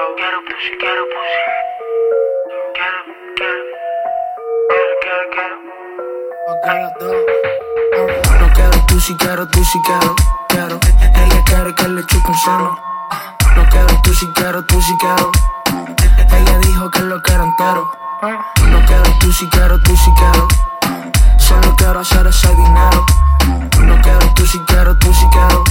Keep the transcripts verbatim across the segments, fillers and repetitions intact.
quiero pussy, quiero pussy. Quiero, quiero. Quiero, quiero, quiero. No quiero pussy, quiero pussy, quiero, quiero. Ella quiere que le chupe un seno. No quiero pussy, quiero pussy, quiero. Ella dijo que lo quiero entero. No quiero pussy, quiero pussy, quiero. Solo quiero hacer ese dinero. No quiero pussy, quiero pussy, quiero.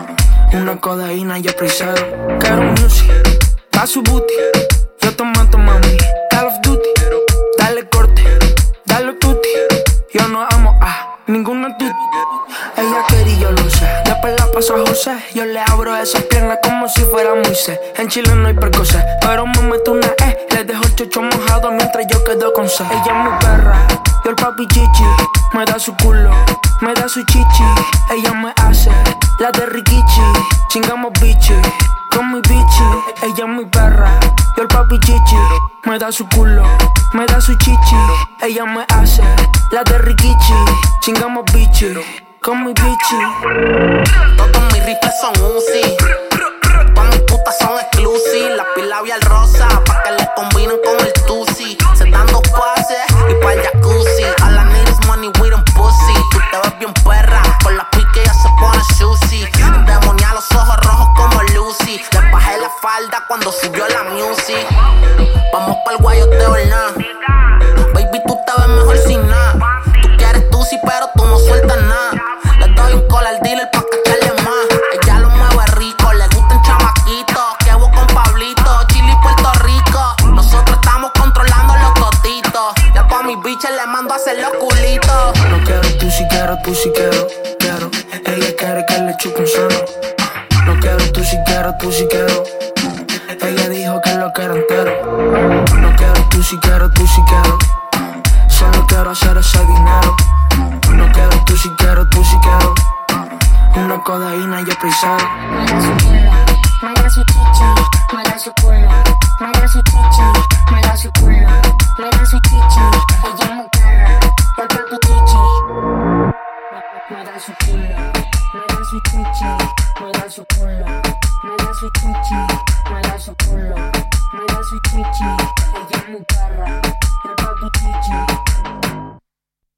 Una codeína y el prisero. Quiero music, pa' su booty. Yo te mato, mami, Call of Duty. Dale corte, dale tutti. Yo no amo a ninguna tutti. Ella quiere y yo lo sé. Después la paso a José. Yo le abro esas piernas como si fuera Moisés. En Chile no hay percocé, pero me meto una E. Le dejo el chocho mojado mientras yo quedo con C. Ella es mi perra, yo el papi chichi. Me da su culo, me da su chichi. Ella me hace la de Rikichi. Chingamos bichi, con mi bichi. Ella es mi perra, yo el papi chichi. Me da su culo, me da su chichi. Ella me hace la de Rikichi. Chingamos bichi, con mi bichi. Todos mis rifles son Uzi. Todas mis putas son exclusive. La piel labial rosa, pa' que le combinen con el Tusi. Se dan dos pases y pa' el jacuzzi. A la niggas money with them pussy. Tú te ves bien perra, con la pique ya se pone sushi. Demonia los ojos rojos como Lucy. Le bajé la falda cuando subió la music. Vamos pa'l guayoteo, ¿verdad? Baby, tú te ves mejor sin nada. Tú quieres Tusi, pero tú no sueltas nada. Le doy un call al dealer pa' cacharle más. Ella lo mueve rico, le gustan chamaquitos. Que voy con Pablito, Chile y Puerto Rico. Nosotros estamos controlando los cotitos. Ya pa' mis biches le mando a hacer los culitos. No quiero pussy, quiero pussy, quiero, quiero. Ella quiere que le chupe un seno. No quiero pussy, quiero pussy, quiero. Ella dijo que lo quiero entero. No quiero pussy, quiero pussy, quiero. Solo quiero hacer ese dinero. No quiero pussy, quiero pussy, quiero. Una codeína y el prisero. Me da su chichi, me da su culo, me da su chichi, me da su culo, me da su chichi. Ella es muy perra, yo el papi chichi. Me da su culo, me da su chichi, me da su culo, me da su chichi, me da su culo, me da su chichi. Ella es muy perra, yo el papi chichi.